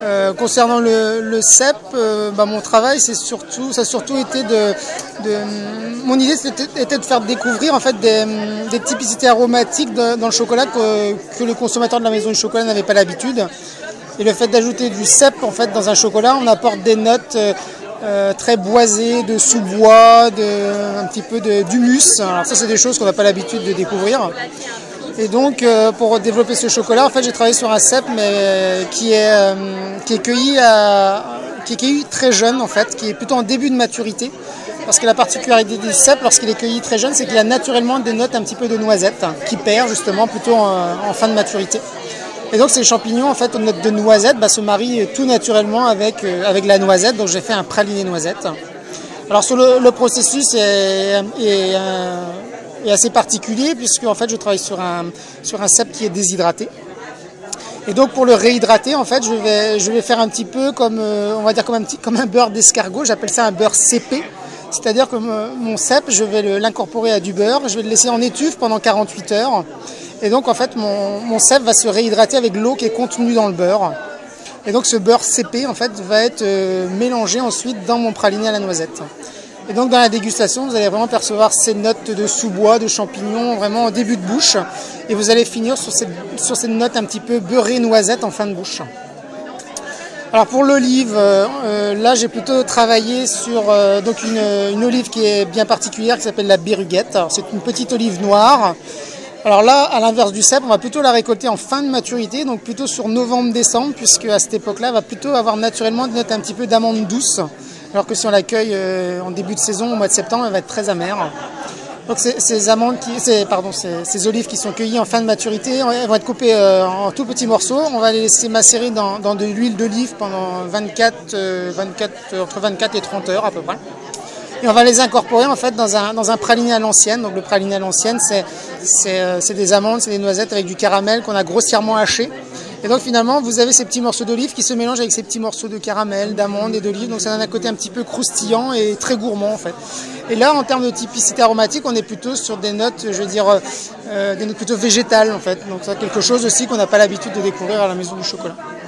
Concernant le cep, mon travail ça a surtout été mon idée était de faire découvrir en fait des typicités aromatiques dans le chocolat que les consommateurs de la maison du chocolat n'avaient pas l'habitude. Et le fait d'ajouter du cep en fait dans un chocolat, on apporte des notes très boisées de sous-bois, un petit peu d'humus. Alors ça c'est des choses qu'on n'a pas l'habitude de découvrir. Et donc pour développer ce chocolat, en fait, j'ai travaillé sur un cep mais qui est cueilli très jeune en fait, qui est plutôt en début de maturité. Parce que la particularité du cep, lorsqu'il est cueilli très jeune, c'est qu'il a naturellement des notes un petit peu de noisette, qui perd justement plutôt en fin de maturité. Et donc ces champignons en fait aux notes de noisette se marient tout naturellement avec la noisette. Donc j'ai fait un praliné noisette. Alors sur le processus est assez particulier puisque en fait je travaille sur un cep qui est déshydraté. Et donc pour le réhydrater en fait je vais faire un petit peu comme on va dire comme un beurre d'escargot. J'appelle ça un beurre CP. C'est-à-dire que mon cep, je vais l'incorporer à du beurre, je vais le laisser en étuve pendant 48 heures. Et donc en fait mon cep va se réhydrater avec l'eau qui est contenue dans le beurre. Et donc ce beurre CP en fait va être mélangé ensuite dans mon praliné à la noisette. Et donc dans la dégustation, vous allez vraiment percevoir ces notes de sous-bois, de champignons, vraiment au début de bouche. Et vous allez finir sur cette note un petit peu beurrée noisette en fin de bouche. Alors pour l'olive, là j'ai plutôt travaillé sur donc une olive qui est bien particulière qui s'appelle la Berruguette. Alors c'est une petite olive noire. Alors là, à l'inverse du cep, on va plutôt la récolter en fin de maturité, donc plutôt sur novembre-décembre, puisque à cette époque-là, elle va plutôt avoir naturellement des notes un petit peu d'amande douce, alors que si on l'accueille en début de saison, au mois de septembre, elle va être très amère. Donc ces olives qui sont cueillies en fin de maturité, elles vont être coupées en tout petits morceaux. On va les laisser macérer dans de l'huile d'olive pendant entre 24 et 30 heures à peu près. Et on va les incorporer en fait dans un praliné à l'ancienne. Donc le praliné à l'ancienne, c'est des amandes, c'est des noisettes avec du caramel qu'on a grossièrement haché. Et donc finalement, vous avez ces petits morceaux d'olive qui se mélangent avec ces petits morceaux de caramel, d'amandes et d'olive. Donc ça donne un côté un petit peu croustillant et très gourmand en fait. Et là, en termes de typicité aromatique, on est plutôt sur des notes, des notes plutôt végétales en fait. Donc c'est quelque chose aussi qu'on n'a pas l'habitude de découvrir à la maison du chocolat.